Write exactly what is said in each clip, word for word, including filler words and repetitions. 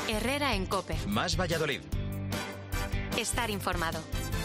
Herrera en COPE. Más Valladolid. Estar informado.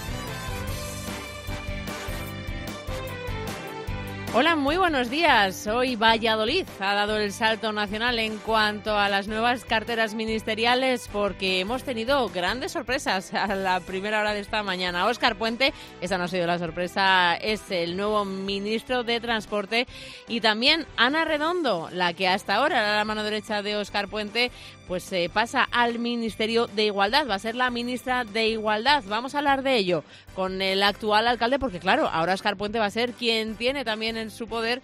Hola, muy buenos días. Hoy Valladolid ha dado el salto nacional en cuanto a las nuevas carteras ministeriales porque hemos tenido grandes sorpresas a la primera hora de esta mañana. Óscar Puente, esa no ha sido la sorpresa, es el nuevo ministro de Transporte, y también Ana Redondo, la que hasta ahora era la mano derecha de Óscar Puente, pues eh, pasa al Ministerio de Igualdad, va a ser la ministra de Igualdad. Vamos a hablar de ello con el actual alcalde porque, claro, ahora Óscar Puente va a ser quien tiene también en su poder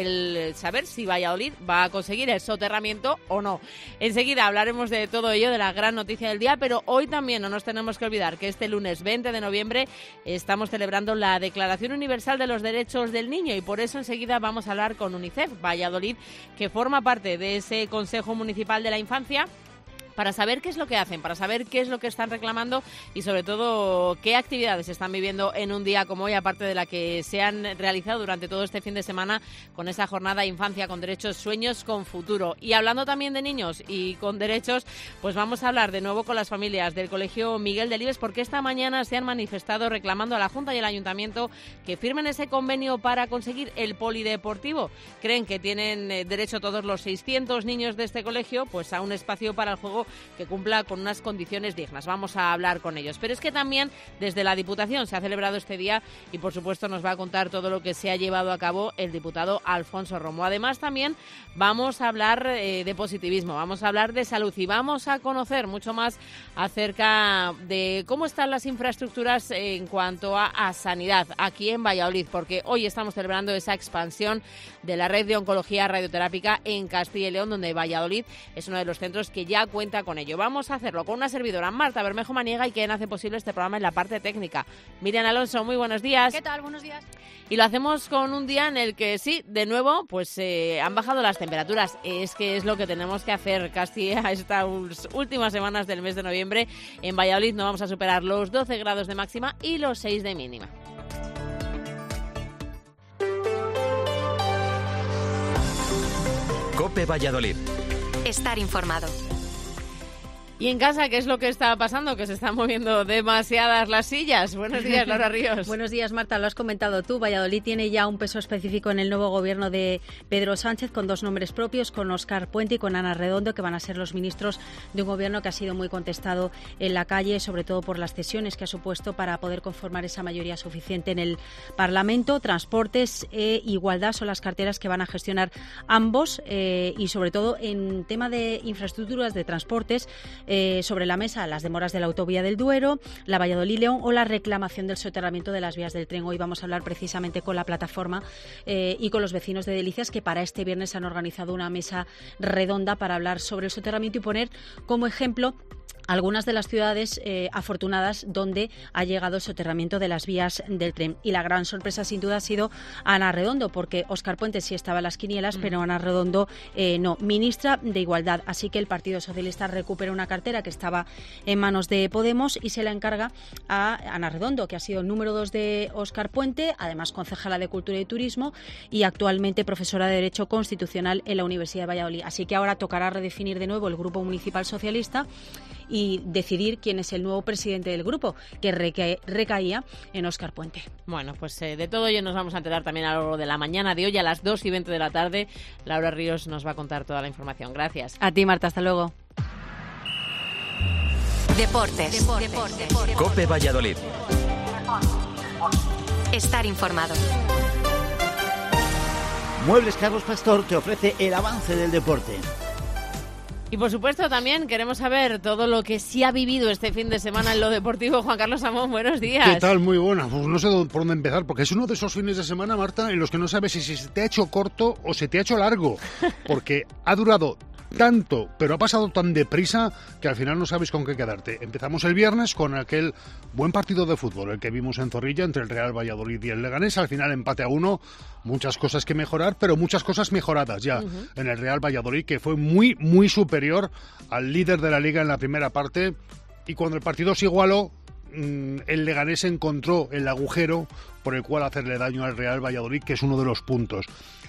el saber si Valladolid va a conseguir el soterramiento o no. Enseguida hablaremos de todo ello, de la gran noticia del día, pero hoy también no nos tenemos que olvidar que este lunes veinte de noviembre estamos celebrando la Declaración Universal de los Derechos del Niño, y por eso enseguida vamos a hablar con UNICEF Valladolid, que forma parte de ese Consejo Municipal de la Infancia, para saber qué es lo que hacen, para saber qué es lo que están reclamando y sobre todo qué actividades están viviendo en un día como hoy, aparte de la que se han realizado durante todo este fin de semana con esa jornada Infancia con Derechos, Sueños con Futuro. Y hablando también de niños y con derechos, pues vamos a hablar de nuevo con las familias del Colegio Miguel Delibes, porque esta mañana se han manifestado reclamando a la Junta y al Ayuntamiento que firmen ese convenio para conseguir el polideportivo. Creen que tienen derecho todos los seiscientos niños de este colegio pues a un espacio para el juego que cumpla con unas condiciones dignas. Vamos a hablar con ellos. Pero es que también desde la Diputación se ha celebrado este día y por supuesto nos va a contar todo lo que se ha llevado a cabo el diputado Alfonso Romo. Además también vamos a hablar eh, de positivismo, vamos a hablar de salud y vamos a conocer mucho más acerca de cómo están las infraestructuras en cuanto a, a sanidad aquí en Valladolid, porque hoy estamos celebrando esa expansión de la red de oncología radioterápica en Castilla y León, donde Valladolid es uno de los centros que ya cuenta con ello. Vamos a hacerlo con una servidora, Marta Bermejo Maniega, y quien hace posible este programa en la parte técnica, Miriam Alonso. Muy buenos días. ¿Qué tal? Buenos días. Y lo hacemos con un día en el que sí, de nuevo, pues eh, han bajado las temperaturas. Es que es lo que tenemos que hacer casi a estas últimas semanas del mes de noviembre. En Valladolid no vamos a superar los doce grados de máxima y los seis de mínima. COPE Valladolid. Estar informado. Y en casa, ¿qué es lo que está pasando? Que se están moviendo demasiadas las sillas. Buenos días, Laura Ríos. Buenos días, Marta. Lo has comentado tú. Valladolid tiene ya un peso específico en el nuevo gobierno de Pedro Sánchez, con dos nombres propios, con Óscar Puente y con Ana Redondo, que van a ser los ministros de un gobierno que ha sido muy contestado en la calle, sobre todo por las cesiones que ha supuesto para poder conformar esa mayoría suficiente en el Parlamento. Transportes e igualdad son las carteras que van a gestionar ambos eh, y, sobre todo, en tema de infraestructuras de transportes, Eh, sobre la mesa las demoras de la autovía del Duero, la Valladolid-León o la reclamación del soterramiento de las vías del tren. Hoy vamos a hablar precisamente con la plataforma eh, y con los vecinos de Delicias, que para este viernes han organizado una mesa redonda para hablar sobre el soterramiento y poner como ejemplo algunas de las ciudades eh, afortunadas donde ha llegado el soterramiento de las vías del tren. Y la gran sorpresa, sin duda, ha sido Ana Redondo, porque Óscar Puente sí estaba en las quinielas, mm. pero Ana Redondo eh, no, ministra de Igualdad. Así que el Partido Socialista recupera una cartera que estaba en manos de Podemos y se la encarga a Ana Redondo, que ha sido número dos de Óscar Puente, además concejala de Cultura y Turismo y actualmente profesora de Derecho Constitucional en la Universidad de Valladolid. Así que ahora tocará redefinir de nuevo el Grupo Municipal Socialista y decidir quién es el nuevo presidente del grupo, que reca- recaía en Óscar Puente. Bueno, pues eh, de todo ello nos vamos a enterar también a lo largo de la mañana de hoy, a las dos y veinte de la tarde. Laura Ríos nos va a contar toda la información. Gracias. A ti, Marta. Hasta luego. Deportes. Deportes. Deportes. COPE Valladolid. Estar informado. Muebles Carlos Pastor te ofrece el avance del deporte. Y por supuesto también queremos saber todo lo que sí ha vivido este fin de semana en lo deportivo. Juan Carlos Amón, buenos días. ¿Qué tal? Muy buena. Pues no sé por dónde empezar, porque es uno de esos fines de semana, Marta, en los que no sabes si se te ha hecho corto o se te ha hecho largo, porque ha durado tanto, pero ha pasado tan deprisa que al final no sabes con qué quedarte. Empezamos el viernes con aquel buen partido de fútbol, el que vimos en Zorrilla entre el Real Valladolid y el Leganés. Al final empate a uno, muchas cosas que mejorar, pero muchas cosas mejoradas ya uh-huh. en el Real Valladolid, que fue muy, muy superior al líder de la Liga en la primera parte. Y cuando el partido se igualó, el Leganés encontró el agujero por el cual hacerle daño al Real Valladolid, que es uno de los puntos.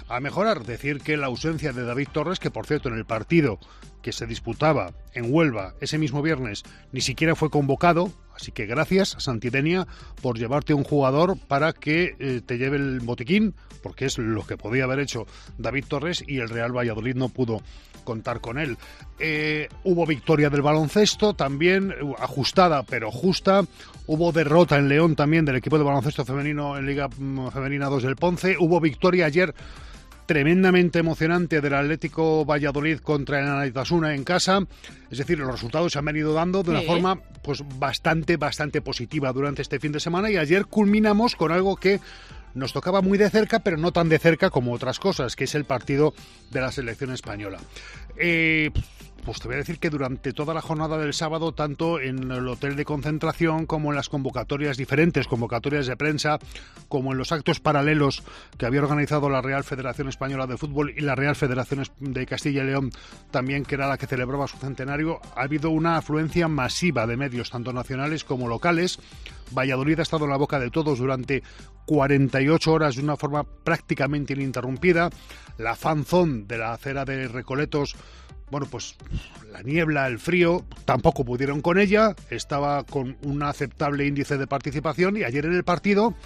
a mejorar. Decir que la ausencia de David Torres, que por cierto en el partido que se disputaba en Huelva ese mismo viernes ni siquiera fue convocado, así que gracias, Santidenia, por llevarte un jugador para que eh, te lleve el botiquín, porque es lo que podía haber hecho David Torres y el Real Valladolid no pudo contar con él. Eh, hubo victoria del baloncesto, también ajustada pero justa. Hubo derrota en León también del equipo de baloncesto femenino en Liga Femenina dos del Ponce. Hubo victoria ayer tremendamente emocionante del Atlético Valladolid contra el Anaitasuna en casa. Es decir, los resultados se han venido dando de una sí. forma pues bastante, bastante positiva durante este fin de semana, y ayer culminamos con algo que nos tocaba muy de cerca, pero no tan de cerca como otras cosas, que es el partido de la selección española. Eh... Pues te voy a decir que durante toda la jornada del sábado, tanto en el hotel de concentración como en las convocatorias diferentes, convocatorias de prensa, como en los actos paralelos que había organizado la Real Federación Española de Fútbol y la Real Federación de Castilla y León también, que era la que celebraba su centenario, ha habido una afluencia masiva de medios, tanto nacionales como locales. Valladolid ha estado en la boca de todos durante cuarenta y ocho horas de una forma prácticamente ininterrumpida. La fanzone de la acera de Recoletos, bueno, pues la niebla, el frío, tampoco pudieron con ella, estaba con un aceptable índice de participación, y ayer en el partido,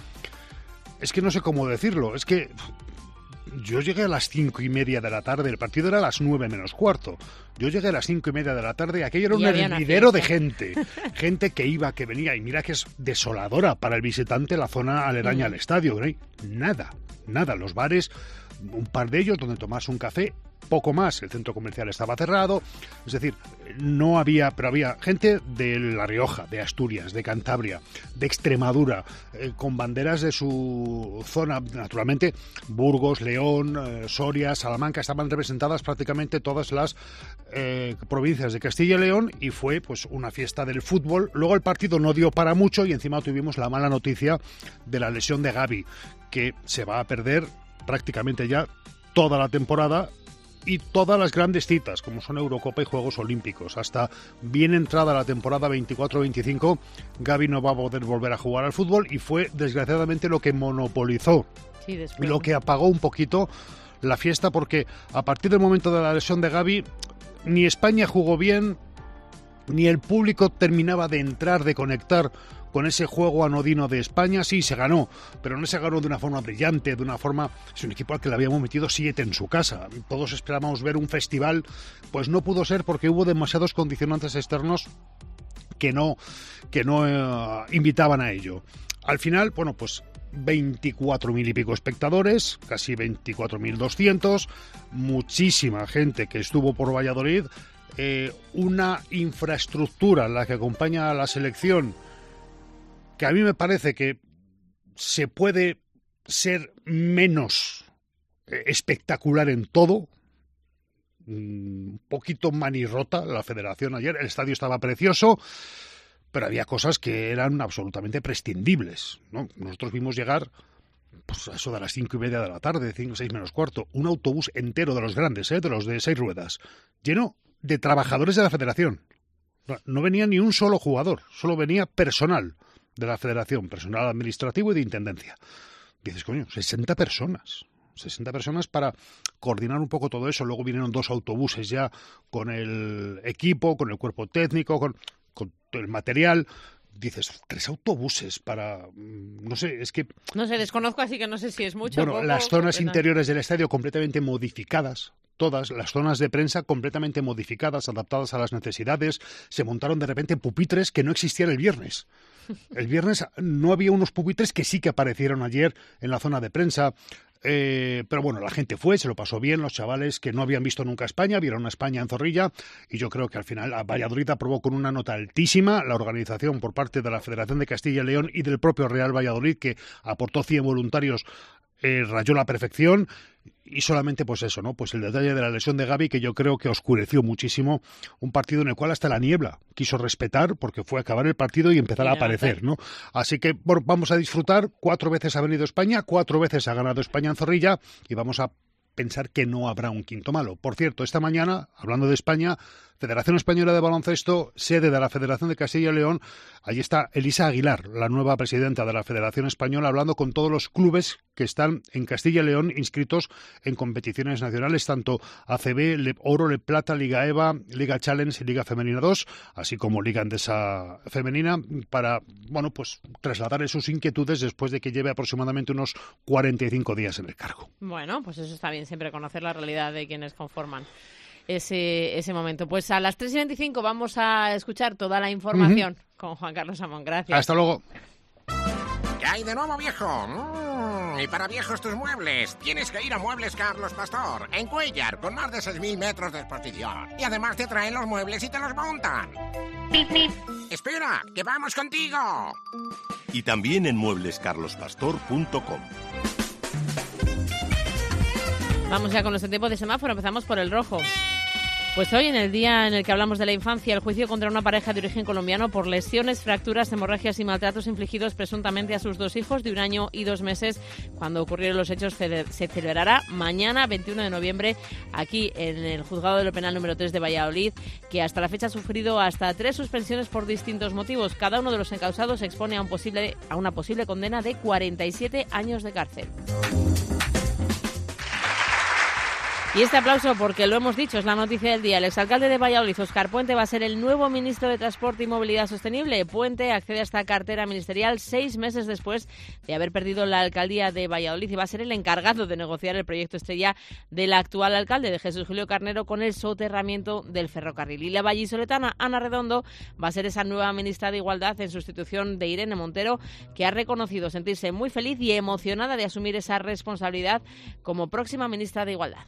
es que no sé cómo decirlo, es que yo llegué a las cinco y media de la tarde, el partido era a las nueve menos cuarto, yo llegué a las cinco y media de la tarde y aquello era un hervidero de gente, gente que iba, que venía, y mira que es desoladora para el visitante la zona aledaña mm. al estadio, ¿no? Nada, nada, los bares, un par de ellos donde tomas un café, poco más, el centro comercial estaba cerrado, es decir, no había, pero había gente de La Rioja, de Asturias, de Cantabria, de Extremadura, eh, con banderas de su zona, naturalmente, Burgos, León, eh, Soria, Salamanca, estaban representadas prácticamente todas las eh, provincias de Castilla y León, y fue pues una fiesta del fútbol. Luego el partido no dio para mucho y encima tuvimos la mala noticia de la lesión de Gavi, que se va a perder prácticamente ya toda la temporada y todas las grandes citas, como son Eurocopa y Juegos Olímpicos. Hasta bien entrada la temporada veinticuatro veinticinco, Gavi no va a poder volver a jugar al fútbol, y fue desgraciadamente lo que monopolizó sí, y lo que apagó un poquito la fiesta, porque a partir del momento de la lesión de Gavi, ni España jugó bien, ni el público terminaba de entrar, de conectar con ese juego anodino de España. Sí, se ganó, pero no se ganó de una forma brillante, de una forma... Es un equipo al que le habíamos metido siete en su casa. Todos esperábamos ver un festival, pues no pudo ser porque hubo demasiados condicionantes externos que no, que no eh, invitaban a ello. Al final, bueno, pues veinticuatro mil y pico espectadores, casi veinticuatro mil doscientos, muchísima gente que estuvo por Valladolid, eh, una infraestructura en la que acompaña a la selección que a mí me parece que se puede ser menos espectacular en todo, un poquito manirrota la federación ayer, el estadio estaba precioso, pero había cosas que eran absolutamente prescindibles, ¿no? Nosotros vimos llegar, pues a eso de las cinco y media de la tarde, cinco, seis menos cuarto, un autobús entero de los grandes, ¿eh? de los de seis ruedas, lleno de trabajadores de la federación. No venía ni un solo jugador, solo venía personal de la federación, personal administrativo y de intendencia. Dices, coño, sesenta personas. sesenta personas para coordinar un poco todo eso. Luego vinieron dos autobuses ya con el equipo, con el cuerpo técnico, con, con el material. Dices, tres autobuses para... No sé, es que... No sé, desconozco, así que no sé si es mucho. Bueno, poco, las zonas no. interiores del estadio completamente modificadas. Todas las zonas de prensa completamente modificadas, adaptadas a las necesidades. Se montaron de repente pupitres que no existían el viernes. El viernes no había unos pupitres que sí que aparecieron ayer en la zona de prensa. Eh, pero bueno, la gente fue, se lo pasó bien, los chavales que no habían visto nunca España, vieron a España en Zorrilla, y yo creo que al final a Valladolid aprobó con una nota altísima la organización por parte de la Federación de Castilla y León y del propio Real Valladolid, que aportó cien voluntarios. Eh, rayó la perfección, y solamente pues eso, ¿no? Pues el detalle de la lesión de Gavi, que yo creo que oscureció muchísimo un partido en el cual hasta la niebla quiso respetar, porque fue acabar el partido y empezar a aparecer, ¿no? Así que, bueno, vamos a disfrutar. Cuatro veces ha venido España, cuatro veces ha ganado España en Zorrilla, y vamos a pensar que no habrá un quinto malo. Por cierto, esta mañana, hablando de España, Federación Española de Baloncesto, sede de la Federación de Castilla y León. Allí está Elisa Aguilar, la nueva presidenta de la Federación Española, hablando con todos los clubes que están en Castilla y León inscritos en competiciones nacionales, tanto A C B, Le Oro, Le Plata, Liga EVA, Liga Challenge y Liga Femenina dos, así como Liga Endesa Femenina, para, bueno, pues trasladarle sus inquietudes después de que lleve aproximadamente unos cuarenta y cinco días en el cargo. Bueno, pues eso está bien, siempre conocer la realidad de quienes conforman ese, ese momento. Pues a las tres y veinticinco vamos a escuchar toda la información uh-huh. con Juan Carlos Amón. Gracias. Hasta luego. ¿Qué hay de nuevo, viejo? Mm, y para viejos tus muebles, tienes que ir a Muebles Carlos Pastor, en Cuéllar, con más de seis mil metros de exposición. Y además te traen los muebles y te los montan. ¡Espera, que vamos contigo! Y también en muebles carlos pastor punto com. Vamos ya con nuestro tiempo de semáforo. Empezamos por el rojo. Pues hoy, en el día en el que hablamos de la infancia, el juicio contra una pareja de origen colombiano por lesiones, fracturas, hemorragias y maltratos infligidos presuntamente a sus dos hijos de un año y dos meses cuando ocurrieron los hechos se celebrará mañana, veintiuno de noviembre, aquí en el Juzgado de lo Penal número tres de Valladolid, que hasta la fecha ha sufrido hasta tres suspensiones por distintos motivos. Cada uno de los encausados se expone a, un posible, a una posible condena de cuarenta y siete años de cárcel. Y este aplauso, porque lo hemos dicho, es la noticia del día. El exalcalde de Valladolid, Óscar Puente, va a ser el nuevo ministro de Transporte y Movilidad Sostenible. Puente accede a esta cartera ministerial seis meses después de haber perdido la alcaldía de Valladolid y va a ser el encargado de negociar el proyecto estrella del actual alcalde, de Jesús Julio Carnero, con el soterramiento del ferrocarril. Y la vallisoletana Ana Redondo va a ser esa nueva ministra de Igualdad en sustitución de Irene Montero, que ha reconocido sentirse muy feliz y emocionada de asumir esa responsabilidad como próxima ministra de Igualdad.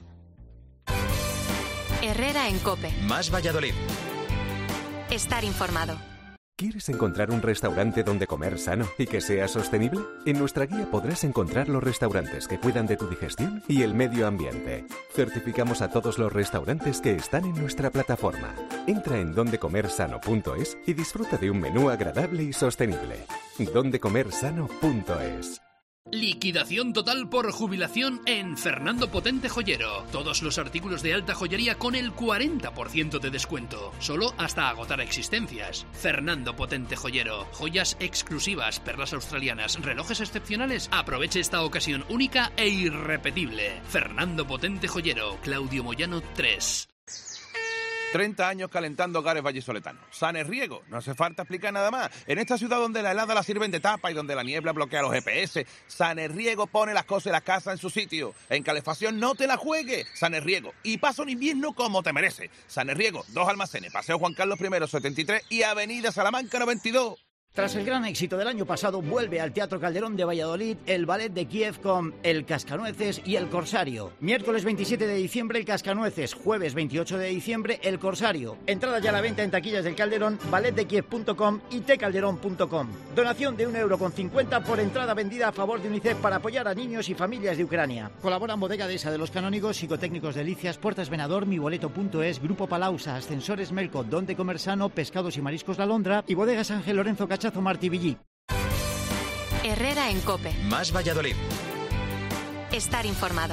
Herrera en COPE. Más Valladolid. Estar informado. ¿Quieres encontrar un restaurante donde comer sano y que sea sostenible? En nuestra guía podrás encontrar los restaurantes que cuidan de tu digestión y el medio ambiente. Certificamos a todos los restaurantes que están en nuestra plataforma. Entra en donde comer sano punto es y disfruta de un menú agradable y sostenible. donde comer sano punto es. Liquidación total por jubilación en Fernando Potente Joyero. Todos los artículos de alta joyería con el cuarenta por ciento de descuento. Solo hasta agotar existencias. Fernando Potente Joyero. Joyas exclusivas, perlas australianas, relojes excepcionales. Aproveche esta ocasión única e irrepetible. Fernando Potente Joyero. Claudio Moyano tres. treinta años calentando hogares vallisoletanos. Sanes Riego, no hace falta explicar nada más. En esta ciudad donde la helada la sirven de tapa y donde la niebla bloquea los G P S, Sanes Riego pone las cosas y las casas en su sitio. En calefacción no te la juegues. Sanes Riego. Y pasa un invierno como te merece. Sanes Riego, dos almacenes, Paseo Juan Carlos I setenta y tres y Avenida Salamanca noventa y dos. Tras el gran éxito del año pasado, vuelve al Teatro Calderón de Valladolid el Ballet de Kiev con El Cascanueces y El Corsario. Miércoles veintisiete de diciembre, El Cascanueces. Jueves veintiocho de diciembre, El Corsario. Entrada ya a la venta en taquillas del Calderón, ballet de kiev punto com y te calderón punto com. Donación de un euro con cincuenta por entrada vendida a favor de UNICEF para apoyar a niños y familias de Ucrania. Colaboran Bodega Dehesa de los Canónigos, Psicotécnicos Delicias, Puertas Venador, miboleto punto es, Grupo Palausa, Ascensores Melco, Donde Comer Sano, Pescados y Mariscos La Londra y Bodegas Ángel Lorenzo Cachazo Martí. Herrera en COPE. Más Valladolid. Estar informado.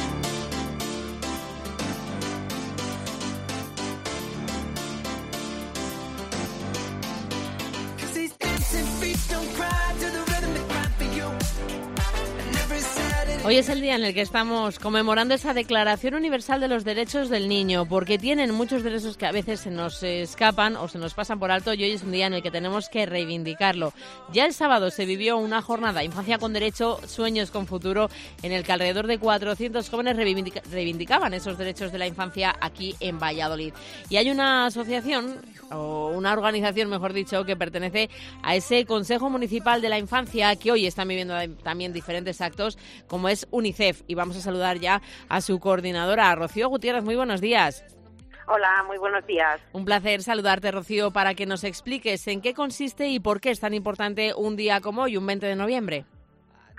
Hoy es el día en el que estamos conmemorando esa Declaración Universal de los Derechos del Niño, porque tienen muchos derechos que a veces se nos escapan o se nos pasan por alto y hoy es un día en el que tenemos que reivindicarlo. Ya el sábado se vivió una jornada Infancia con Derecho, Sueños con Futuro, en el que alrededor de cuatrocientos jóvenes reivindica- reivindicaban esos derechos de la infancia aquí en Valladolid. Y hay una asociación, o una organización, mejor dicho, que pertenece a ese Consejo Municipal de la Infancia, que hoy están viviendo también diferentes actos, como es UNICEF, y vamos a saludar ya a su coordinadora, Rocío Gutiérrez. Muy buenos días. Hola, muy buenos días. Un placer saludarte, Rocío, para que nos expliques en qué consiste y por qué es tan importante un día como hoy, un veinte de noviembre.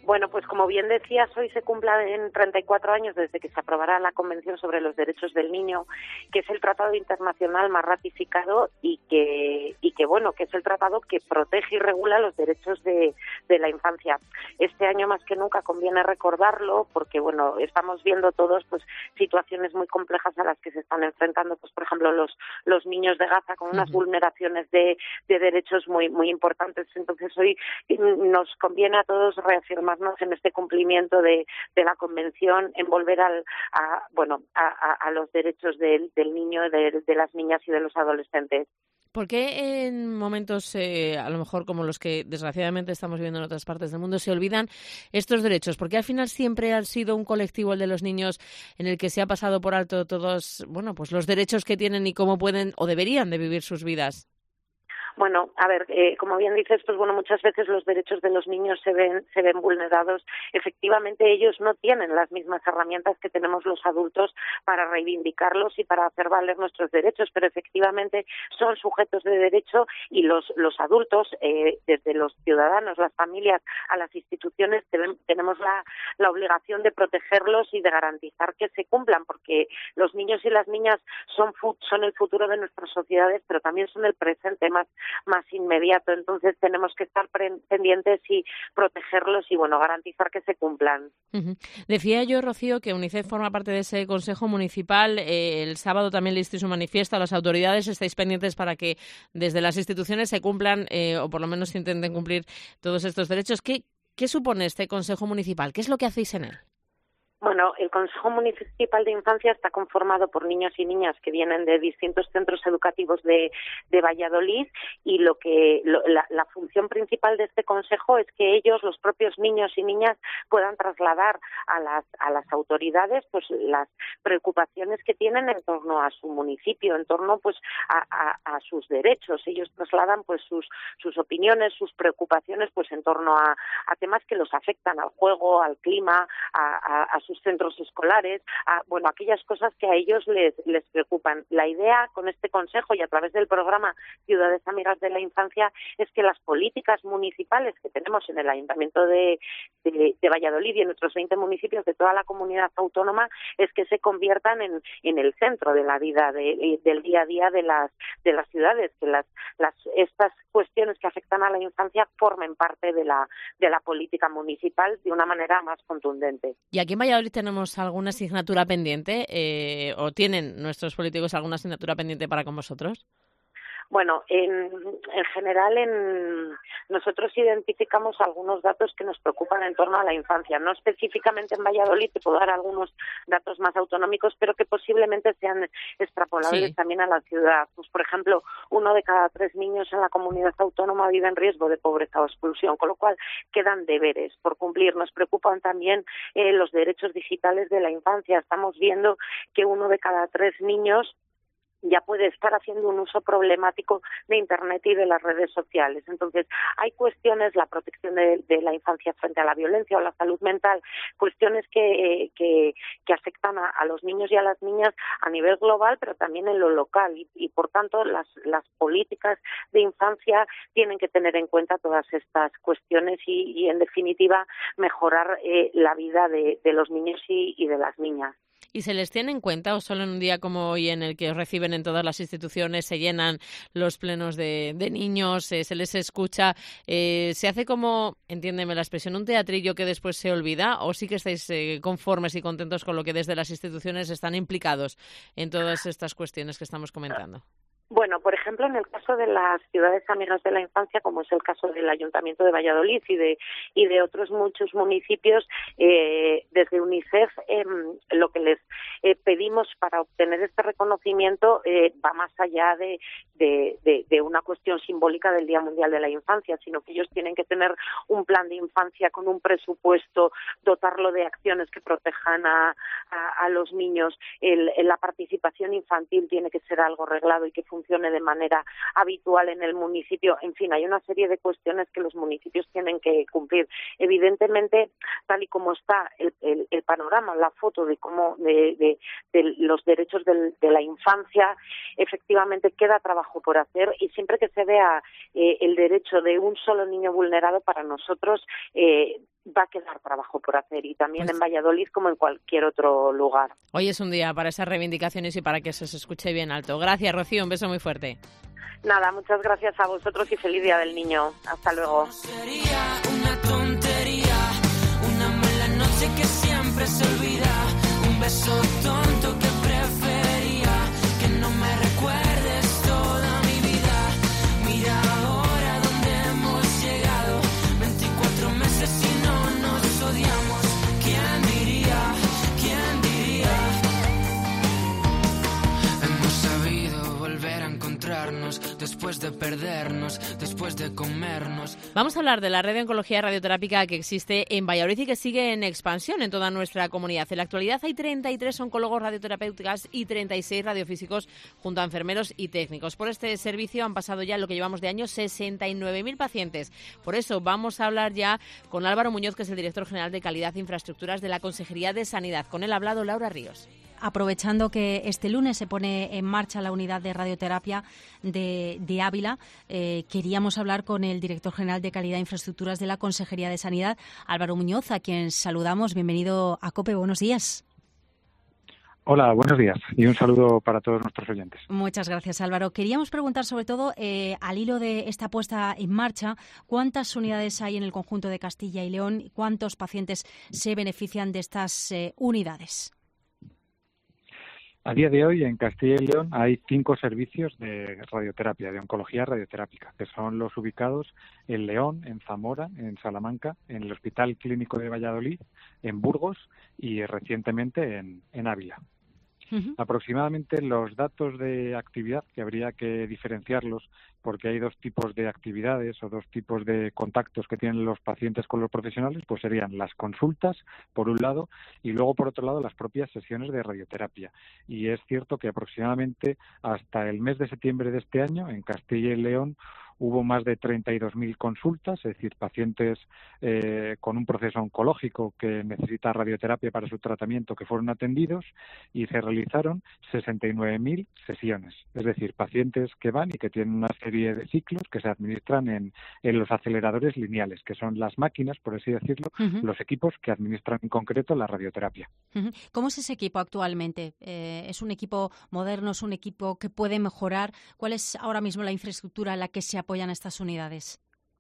Bueno, pues como bien decías, hoy se cumplen treinta y cuatro años desde que se aprobara la Convención sobre los Derechos del Niño, que es el tratado internacional más ratificado y que, y que bueno, que es el tratado que protege y regula los derechos de, de la infancia. Este año más que nunca conviene recordarlo porque, bueno, estamos viendo todos pues situaciones muy complejas a las que se están enfrentando, pues por ejemplo los, los niños de Gaza con unas uh-huh. vulneraciones de, de derechos muy, muy importantes. Entonces hoy nos conviene a todos reafirmar en este cumplimiento de, de la Convención, en volver al, a, bueno, a, a, a los derechos del, del niño, de, de las niñas y de los adolescentes. ¿Por qué en momentos, eh, a lo mejor como los que desgraciadamente estamos viviendo en otras partes del mundo, se olvidan estos derechos? Porque al final siempre ha sido un colectivo, el de los niños, en el que se ha pasado por alto todos, bueno, pues los derechos que tienen y cómo pueden o deberían de vivir sus vidas. Bueno, a ver, eh, como bien dices, pues bueno, muchas veces los derechos de los niños se ven se ven vulnerados. Efectivamente, ellos no tienen las mismas herramientas que tenemos los adultos para reivindicarlos y para hacer valer nuestros derechos, pero efectivamente son sujetos de derecho y los los adultos, eh, desde los ciudadanos, las familias, a las instituciones, deben, tenemos la, la obligación de protegerlos y de garantizar que se cumplan, porque los niños y las niñas son son el futuro de nuestras sociedades, pero también son el presente más más inmediato. Entonces tenemos que estar pre- pendientes y protegerlos y, bueno, garantizar que se cumplan. Uh-huh. Decía yo, Rocío, que UNICEF forma parte de ese Consejo Municipal. Eh, el sábado también leísteis un manifiesto a las autoridades. Estáis pendientes para que desde las instituciones se cumplan eh, o por lo menos intenten cumplir todos estos derechos. ¿Qué, qué supone este Consejo Municipal? ¿Qué es lo que hacéis en él? Bueno, el Consejo Municipal de Infancia está conformado por niños y niñas que vienen de distintos centros educativos de, de Valladolid y lo que lo, la, la función principal de este consejo es que ellos, los propios niños y niñas, puedan trasladar a las a las autoridades pues las preocupaciones que tienen en torno a su municipio, en torno pues a, a, a sus derechos. Ellos trasladan pues sus sus opiniones, sus preocupaciones pues en torno a, a temas que los afectan al juego, al clima, a, a, a sus centros escolares, a, bueno, aquellas cosas que a ellos les, les preocupan. La idea con este consejo y a través del programa Ciudades Amigas de la Infancia es que las políticas municipales que tenemos en el Ayuntamiento de, de, de Valladolid y en otros veinte municipios de toda la comunidad autónoma es que se conviertan en, en el centro de la vida de, del día a día de las de las ciudades, que las, las estas cuestiones que afectan a la infancia formen parte de la de la política municipal de una manera más contundente. Y aquí en Valladolid tenemos alguna asignatura pendiente eh, o tienen nuestros políticos alguna asignatura pendiente para con vosotros. Bueno, en, en general en, nosotros identificamos algunos datos que nos preocupan en torno a la infancia. No específicamente en Valladolid, te puedo dar algunos datos más autonómicos, pero que posiblemente sean extrapolables sí. también a la ciudad. Pues, por ejemplo, uno de cada tres niños en la comunidad autónoma vive en riesgo de pobreza o exclusión, con lo cual quedan deberes por cumplir. Nos preocupan también eh, los derechos digitales de la infancia. Estamos viendo que uno de cada tres niños ya puede estar haciendo un uso problemático de Internet y de las redes sociales. Entonces, hay cuestiones, la protección de, de la infancia frente a la violencia o la salud mental, cuestiones que, que, que afectan a, a los niños y a las niñas a nivel global, pero también en lo local. Y, y por tanto, las, las políticas de infancia tienen que tener en cuenta todas estas cuestiones y, y en definitiva, mejorar eh, la vida de, de los niños y, y de las niñas. ¿Y se les tiene en cuenta o solo en un día como hoy en el que os reciben en todas las instituciones, se llenan los plenos de, de niños, eh, se les escucha, eh, se hace como, entiéndeme la expresión, un teatrillo que después se olvida o sí que estáis eh, conformes y contentos con lo que desde las instituciones están implicados en todas estas cuestiones que estamos comentando? Bueno, por ejemplo, en el caso de las ciudades amigas de la infancia, como es el caso del Ayuntamiento de Valladolid y de y de otros muchos municipios, eh, desde UNICEF eh, lo que les eh, pedimos para obtener este reconocimiento eh, va más allá de, de, de, de una cuestión simbólica del Día Mundial de la Infancia, sino que ellos tienen que tener un plan de infancia con un presupuesto, dotarlo de acciones que protejan a, a, a los niños. El, la participación infantil tiene que ser algo reglado y que funcione de manera habitual en el municipio. En fin, hay una serie de cuestiones que los municipios tienen que cumplir. Evidentemente, tal y como está el, el, el panorama, la foto de cómo de, de, de los derechos del, de la infancia, efectivamente queda trabajo por hacer y siempre que se vea eh, el derecho de un solo niño vulnerado, para nosotros eh, va a quedar trabajo por hacer, y también Pues... en Valladolid como en cualquier otro lugar. Hoy es un día para esas reivindicaciones y para que se os escuche bien alto. Gracias, Rocío, un beso muy fuerte. Nada, muchas gracias a vosotros y feliz Día del Niño. Hasta luego. Sería una tontería, una mala noche que siempre se olvida, un beso tonto que preferiría que no me recuerdes toda mi vida. Mira ahora dónde hemos llegado, veinticuatro meses y no nos odiamos. ¿Quién diría? ¿Quién diría? Hemos sabido volver a encontrarnos después de perdernos, después de comernos. Vamos a hablar de la red de oncología radioterápica que existe en Valladolid y que sigue en expansión en toda nuestra comunidad. En la actualidad hay treinta y tres oncólogos radioterapéuticas y treinta y seis radiofísicos junto a enfermeros y técnicos. Por este servicio han pasado ya, en lo que llevamos de año, sesenta y nueve mil pacientes. Por eso vamos a hablar ya con Álvaro Muñoz, que es el director general de Calidad e Infraestructuras de la Consejería de Sanidad. Con él ha hablado Laura Ríos. Aprovechando que este lunes se pone en marcha la unidad de radioterapia de, de Ávila, eh, queríamos hablar con el director general de Calidad e Infraestructuras de la Consejería de Sanidad, Álvaro Muñoz, a quien saludamos. Bienvenido a COPE, buenos días. Hola, buenos días y un saludo para todos nuestros oyentes. Muchas gracias, Álvaro. Queríamos preguntar sobre todo, eh, al hilo de esta puesta en marcha, ¿cuántas unidades hay en el conjunto de Castilla y León y cuántos pacientes se benefician de estas eh, unidades? A día de hoy, en Castilla y León hay cinco servicios de radioterapia, de oncología radioterápica, que son los ubicados en León, en Zamora, en Salamanca, en el Hospital Clínico de Valladolid, en Burgos y recientemente en, en Ávila. Uh-huh. Aproximadamente los datos de actividad, que habría que diferenciarlos porque hay dos tipos de actividades o dos tipos de contactos que tienen los pacientes con los profesionales, pues serían las consultas, por un lado, y luego, por otro lado, las propias sesiones de radioterapia. Y es cierto que aproximadamente hasta el mes de septiembre de este año, en Castilla y León, hubo más de treinta y dos mil consultas, es decir, pacientes eh, con un proceso oncológico que necesita radioterapia para su tratamiento que fueron atendidos, y se realizaron sesenta y nueve mil sesiones, es decir, pacientes que van y que tienen una serie de ciclos que se administran en, en los aceleradores lineales, que son las máquinas, por así decirlo, uh-huh. los equipos que administran en concreto la radioterapia. Uh-huh. ¿Cómo es ese equipo actualmente? Eh, ¿Es un equipo moderno, es un equipo que puede mejorar? ¿Cuál es ahora mismo la infraestructura en la que se apoyan estas unidades?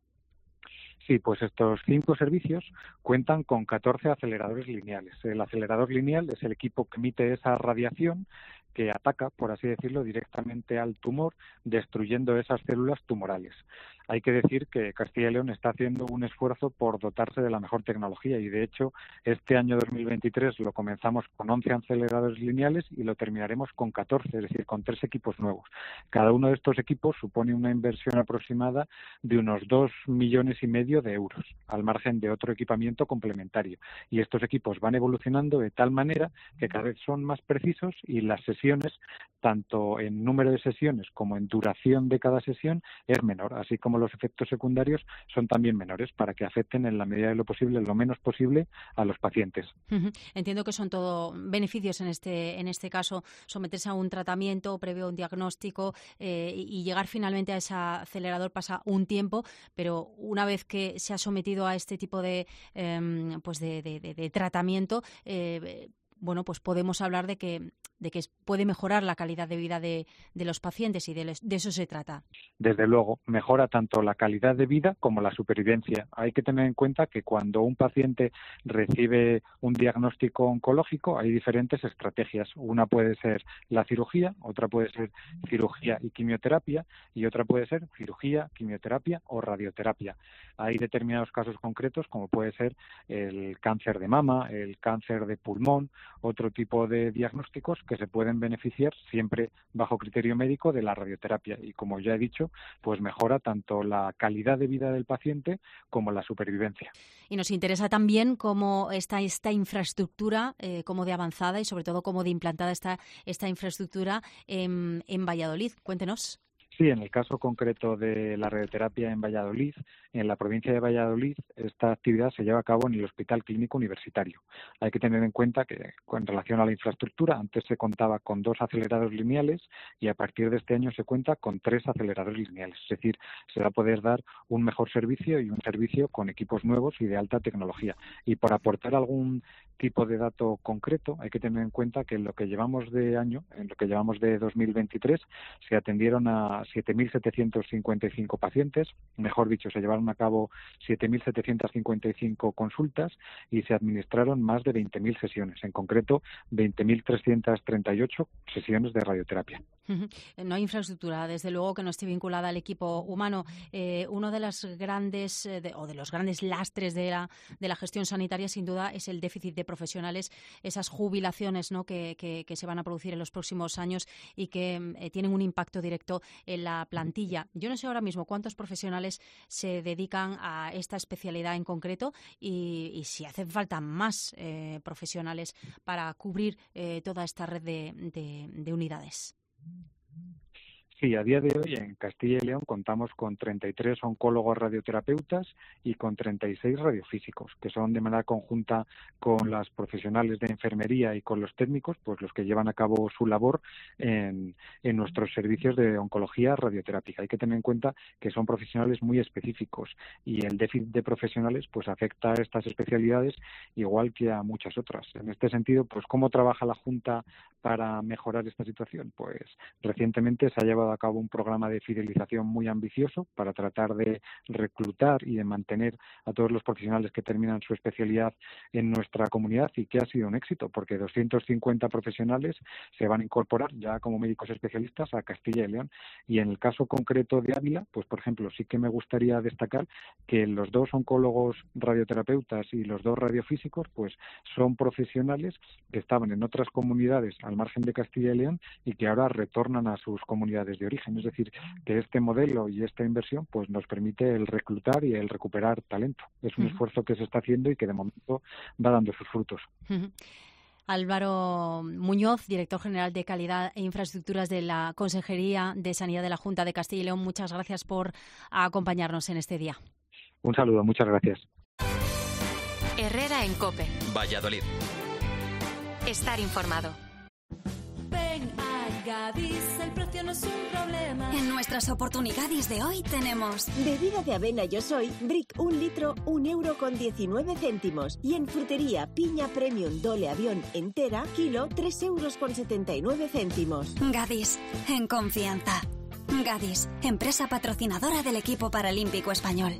Sí, pues estos cinco servicios cuentan con catorce aceleradores lineales. El acelerador lineal es el equipo que emite esa radiación que ataca, por así decirlo, directamente al tumor, destruyendo esas células tumorales. Hay que decir que Castilla y León está haciendo un esfuerzo por dotarse de la mejor tecnología y, de hecho, este año dos mil veintitrés lo comenzamos con once aceleradores lineales y lo terminaremos con catorce, es decir, con tres equipos nuevos. Cada uno de estos equipos supone una inversión aproximada de unos dos millones y medio de euros, al margen de otro equipamiento complementario. Y estos equipos van evolucionando de tal manera que cada vez son más precisos y las sesiones, tanto en número de sesiones como en duración de cada sesión, es menor, así como los efectos secundarios son también menores, para que afecten en la medida de lo posible, lo menos posible, a los pacientes. Uh-huh. Entiendo que son todo beneficios en este en este caso, someterse a un tratamiento previo a un diagnóstico eh, y llegar finalmente a ese acelerador pasa un tiempo, pero una vez que se ha sometido a este tipo de eh, pues de, de, de, de tratamiento, eh, bueno, pues podemos hablar de que de que puede mejorar la calidad de vida de, de los pacientes y de, les, de eso se trata. Desde luego, mejora tanto la calidad de vida como la supervivencia. Hay que tener en cuenta que cuando un paciente recibe un diagnóstico oncológico hay diferentes estrategias. Una puede ser la cirugía, otra puede ser cirugía y quimioterapia y otra puede ser cirugía, quimioterapia o radioterapia. Hay determinados casos concretos como puede ser el cáncer de mama, el cáncer de pulmón, otro tipo de diagnósticos que se pueden beneficiar siempre bajo criterio médico de la radioterapia y, como ya he dicho, pues mejora tanto la calidad de vida del paciente como la supervivencia. Y nos interesa también cómo está esta infraestructura, eh, cómo de avanzada y sobre todo cómo de implantada está esta infraestructura en, en Valladolid. Cuéntenos. Sí, en el caso concreto de la radioterapia en Valladolid, en la provincia de Valladolid, esta actividad se lleva a cabo en el Hospital Clínico Universitario. Hay que tener en cuenta que, en relación a la infraestructura, antes se contaba con dos aceleradores lineales y a partir de este año se cuenta con tres aceleradores lineales. Es decir, se va a poder dar un mejor servicio y un servicio con equipos nuevos y de alta tecnología. Y por aportar algún tipo de dato concreto, hay que tener en cuenta que en lo que llevamos de año, en lo que llevamos de dos mil veintitrés, se atendieron a siete mil setecientos cincuenta y cinco pacientes, mejor dicho, se llevaron a cabo siete mil setecientos cincuenta y cinco consultas y se administraron más de veinte mil sesiones, en concreto veinte mil trescientas treinta y ocho sesiones de radioterapia. No hay infraestructura, desde luego, que no esté vinculada al equipo humano. Eh, uno de las grandes eh, de, o de los grandes lastres de la de la gestión sanitaria, sin duda, es el déficit de profesionales, esas jubilaciones, ¿no?, que, que, que se van a producir en los próximos años y que eh, tienen un impacto directo en la plantilla. Yo no sé ahora mismo cuántos profesionales se dedican a esta especialidad en concreto y, y si hacen falta más eh, profesionales para cubrir eh, toda esta red de, de, de unidades. Sí, a día de hoy en Castilla y León contamos con treinta y tres oncólogos radioterapeutas y con treinta y seis radiofísicos, que son de manera conjunta con las profesionales de enfermería y con los técnicos, pues los que llevan a cabo su labor en, en nuestros servicios de oncología radioterápica. Hay que tener en cuenta que son profesionales muy específicos y el déficit de profesionales pues afecta a estas especialidades igual que a muchas otras. En este sentido, pues ¿cómo trabaja la Junta para mejorar esta situación? Pues recientemente se ha llevado a cabo un programa de fidelización muy ambicioso para tratar de reclutar y de mantener a todos los profesionales que terminan su especialidad en nuestra comunidad y que ha sido un éxito porque doscientos cincuenta profesionales se van a incorporar ya como médicos especialistas a Castilla y León. Y en el caso concreto de Ávila, pues por ejemplo, sí que me gustaría destacar que los dos oncólogos radioterapeutas y los dos radiofísicos pues son profesionales que estaban en otras comunidades al margen de Castilla y León y que ahora retornan a sus comunidades de origen. Es decir, que este modelo y esta inversión pues nos permite el reclutar y el recuperar talento. Es un uh-huh. esfuerzo que se está haciendo y que de momento va dando sus frutos. Uh-huh. Álvaro Muñoz, director general de Calidad e Infraestructuras de la Consejería de Sanidad de la Junta de Castilla y León, muchas gracias por acompañarnos en este día. Un saludo, muchas gracias. Herrera en COPE. Valladolid. Estar informado. Ven a Gadis, el precio no es un problema. En nuestras oportunidades de hoy tenemos bebida de avena Yo Soy, Brick un litro, un euro con diecinueve céntimos. Y en frutería, piña premium Dole Avión entera, kilo, tres euros con setenta y nueve céntimos. Gadis, en confianza. Gadis, empresa patrocinadora del equipo paralímpico español.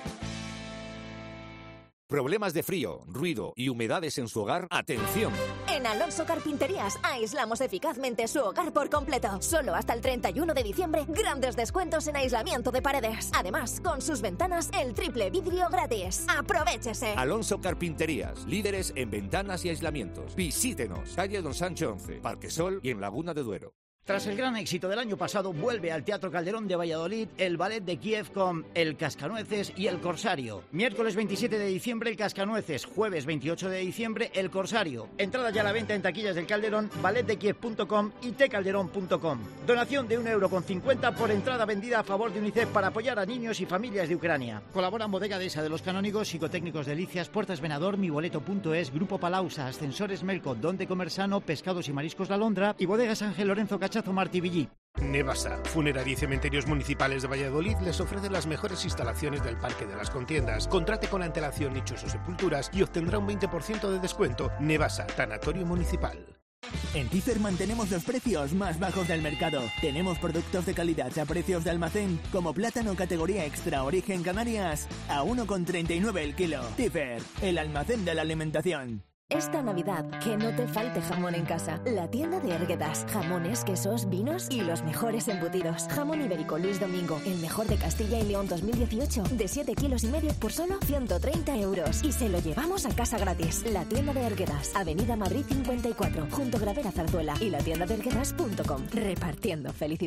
¿Problemas de frío, ruido y humedades en su hogar? ¡Atención! En Alonso Carpinterías aislamos eficazmente su hogar por completo. Solo hasta el treinta y uno de diciembre, grandes descuentos en aislamiento de paredes. Además, con sus ventanas, el triple vidrio gratis. ¡Aprovéchese! Alonso Carpinterías, líderes en ventanas y aislamientos. Visítenos, calle Don Sancho once, Parque Sol y en Laguna de Duero. Tras el gran éxito del año pasado, vuelve al Teatro Calderón de Valladolid el ballet de Kiev con El Cascanueces y El Corsario. Miércoles veintisiete de diciembre, El Cascanueces. Jueves veintiocho de diciembre, El Corsario. Entrada ya a la venta en taquillas del Calderón, ballet de kiev punto com y te calderón punto com. Donación de un euro con cincuenta por entrada vendida a favor de UNICEF para apoyar a niños y familias de Ucrania. Colaboran Bodega Dehesa de los Canónigos, Psicotécnicos Delicias, Puertas Venador, miboleto punto es, Grupo Palausa, Ascensores Melco, Donde Comer Sano, Pescados y Mariscos La Londra y Bodegas Ángel Lorenzo Cachazo Martivillí. Nevasa, Funeraria y Cementerios Municipales de Valladolid les ofrece las mejores instalaciones del Parque de las Contiendas. Contrate con antelación nichos o sepulturas y obtendrá un veinte por ciento de descuento. Nevasa, Tanatorio Municipal. En Tifer mantenemos los precios más bajos del mercado. Tenemos productos de calidad a precios de almacén, como plátano categoría extra origen Canarias, a uno con treinta y nueve el kilo. Tifer, el almacén de la alimentación. Esta Navidad, que no te falte jamón en casa. La tienda de Erguedas. Jamones, quesos, vinos y los mejores embutidos. Jamón ibérico Luis Domingo, el mejor de Castilla y León dos mil dieciocho, de siete kilos y medio por solo ciento treinta euros. Y se lo llevamos a casa gratis. La tienda de Erguedas, Avenida Madrid cincuenta y cuatro, junto a Gravera Zarzuela y la tienda de erguedas punto com. Repartiendo felicidad.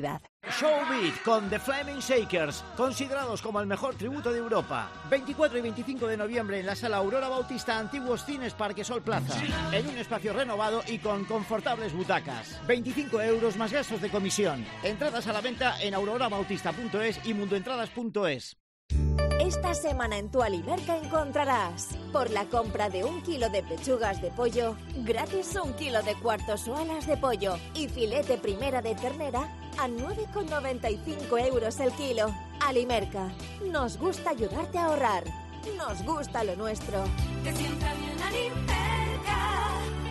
Showbeat con The Flaming Shakers, considerados como el mejor tributo de Europa. veinticuatro y veinticinco de noviembre en la sala Aurora Bautista, Antiguos Cines Parquesol Plaza, en un espacio renovado y con confortables butacas. veinticinco euros más gastos de comisión. Entradas a la venta en aurorabautista punto es y mundoentradas punto es. Esta semana en tu Alimerca encontrarás, por la compra de un kilo de pechugas de pollo, gratis un kilo de cuartos o alas de pollo y filete primera de ternera a nueve con noventa y cinco euros el kilo. Alimerca, nos gusta ayudarte a ahorrar. Nos gusta lo nuestro. Te sientas bien Alimerca.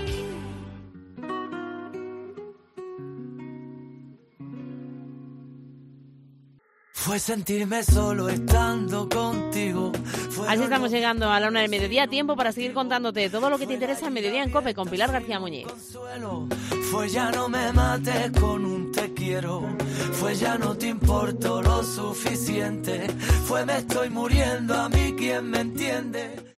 Fue sentirme solo estando contigo. Así estamos llegando a la una del mediodía, tiempo para seguir contándote todo lo que te interesa en Mediodía en COPE con Pilar García Muñiz. Fue ya no me mates con un te quiero. Fue ya no te importo lo suficiente. Fue me estoy muriendo, a mí quien me entiende.